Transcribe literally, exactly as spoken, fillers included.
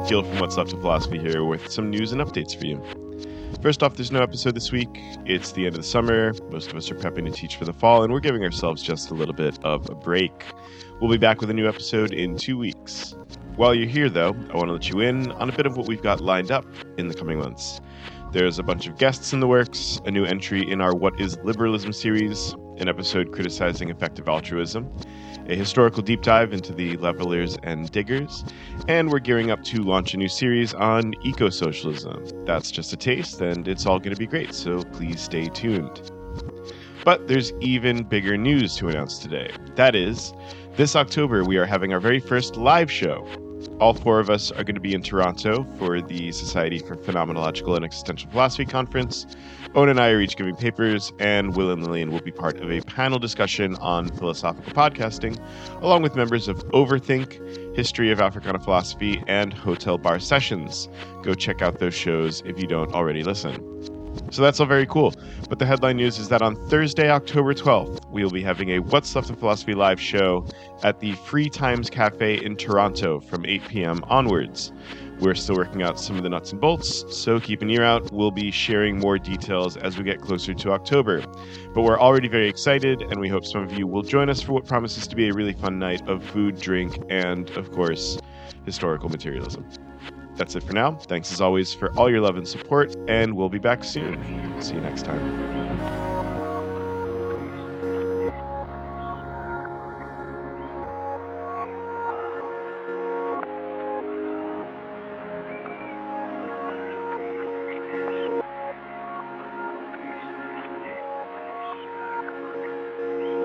Keel from What's Left of Philosophy here with some news and updates for you. First off, there's no episode this week. It's the end of the summer. Most of us are prepping to teach for the fall, and we're giving ourselves just a little bit of a break. We'll be back with a new episode in two weeks. While you're here, though, I want to let you in on a bit of what we've got lined up in the coming months. There's a bunch of guests in the works, a new entry in our What is Liberalism series, an episode criticizing effective altruism, a historical deep dive into the levelers and diggers, and we're gearing up to launch a new series on eco-socialism. That's just a taste, and it's all going to be great, so please stay tuned. But there's even bigger news to announce today. That is, this October we are having our very first live show. All four of us are going to be in Toronto for the Society for Phenomenological and Existential Philosophy Conference. Owen and I are each giving papers, and Will and Lillian will be part of a panel discussion on philosophical podcasting, along with members of Overthink, History of Africana Philosophy, and Hotel Bar Sessions. Go check out those shows if you don't already listen. So that's all very cool, but the headline news is that on Thursday, October twelfth, we will be having a What's Left of Philosophy live show at the Free Times Cafe in Toronto from eight p.m. onwards. We're still working out some of the nuts and bolts, so keep an ear out. We'll be sharing more details as we get closer to October. But we're already very excited, and we hope some of you will join us for what promises to be a really fun night of food, drink, and, of course, historical materialism. That's it for now. Thanks as always for all your love and support, and we'll be back soon. See you next time.